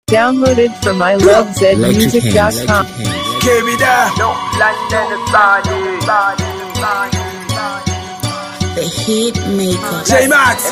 Downloaded from ilovezmusic.com. Give me that. No London The hit maker. J-Max.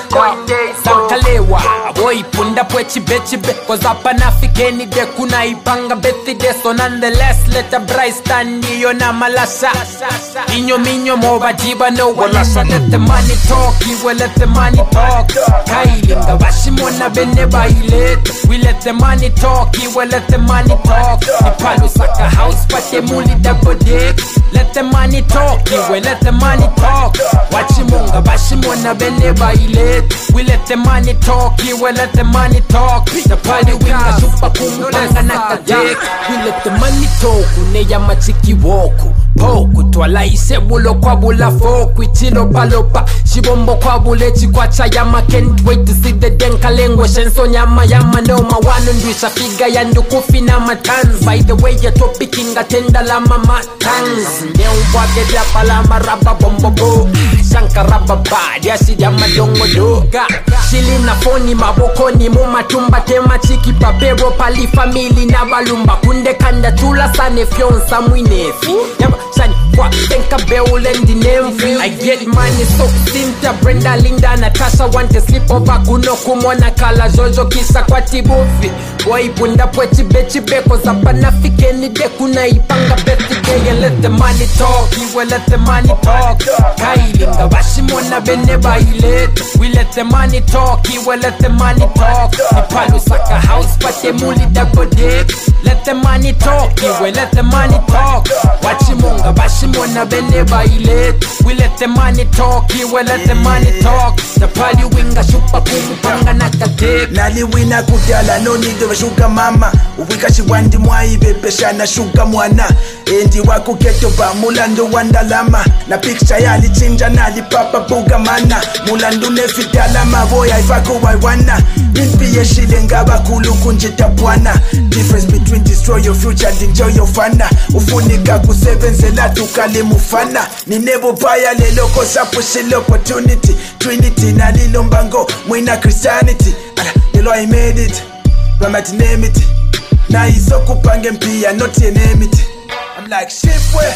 Sankalewa boy punda pwechi bechibe cause hapa nafikeni de kuna ipanga birthday so nonetheless let a bright stand yo na malasha inyo minyo moba jiba no walasha let the money talk we let the money talk kailinga bashimona bene baile we let the money talk we let the money talk ipalu saka house pate muli double dick let the money talk we let the money talk wachimunga bashimona bene baile we let the money talk, we let the money talk. The party winga super kumupanga nakadek. We let the money talk, uneya machiki woku poku twala isebulo kwa bula foku ichilo palopa shibombo kwa bule chikwacha yama can't wait to see the denka lengwe shenso nyama yama no mawano ndwisha figa ya ndukufi na matans by the way ya topic inga tenda la mama tans neumbwage dia palama raba bombo bo shanka raba bad ya shidi ya madongo doga shili na foni mabokoni mumatumba tema chiki papero pali famili na balumba kunde kanda tula sane fyonsa mwinefi Shani kwa tenka beulendi nemfi I get money so Cynthia, Brenda, Linda, Natasha want to sleep over kuno kumona kala Jojo kisa kwa tibufi Boy punda pwechi bechi beko zapa nafikeni de kuna ipanga birthday and let the money talk we let the money talk kailinga bashimona bene baile we let the money talk we let the money talk ipalu saka house pate muli double dick let the money talk we let the money talk wachimunga bashimona bene baile we let the money talk we let the money talk the party winga shupa kumupanga nakadek Nali wina kudala no need of sugar mama Uwika shiwandi mwaibe peshana sugar mwana Endi wako keto ba mulando wandalama Na picture yali chinja nali papa buga mana Mulando nefidalama boya ifako waiwana Nimpi yeshile ngaba kulu kunjita bwana Difference between destroy your future and enjoy your fana Ufunika kusebenzela tukale mufana Ninebo paya lelo kosa pushile opportunity Trinity na lilo mbango mwina Christianity Lelo I made it, Ramat name it Na isoku pange mpia not your name it I'm like shipwe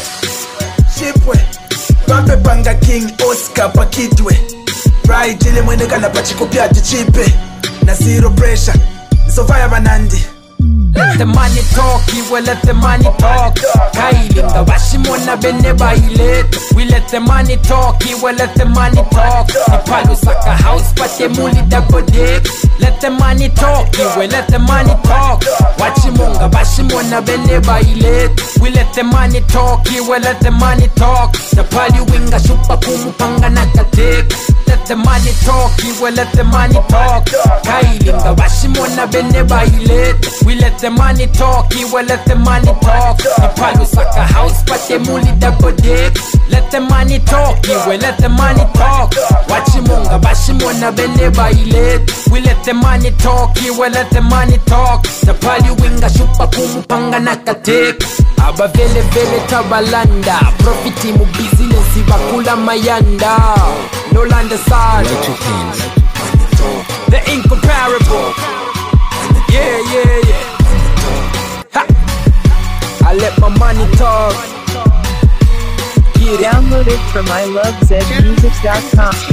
Pampe panga King Oscar pakitwe Right ile mwene kana pachikopia chichipe Na zero pressure, so fire banandi Let the money talk, we let the money talk kailinga bashimona bene baile we let the money talk, we let the money talk ipalu saka house pate muli double dick let the money talk, we let the money talk wachimunga bashimona bene baile we let the money talk, we let the money talk the party winga shupa kumupanga nakadek let the money talk, we let the money talk kailinga bashimona bene baile we let the money talk, we let the money talk ipalu saka house pate muli double dick let the money talk, we let the money talk wachimunga bashimona bene baile we let the money talk, we let the money talk the party winga shupa kumupanga nakadek aba vele vele tabalanda profiti mu business bakula mayanda no land aside the incomparable yeah ha. I let my money talk. Downloaded from ilovezmusic.com.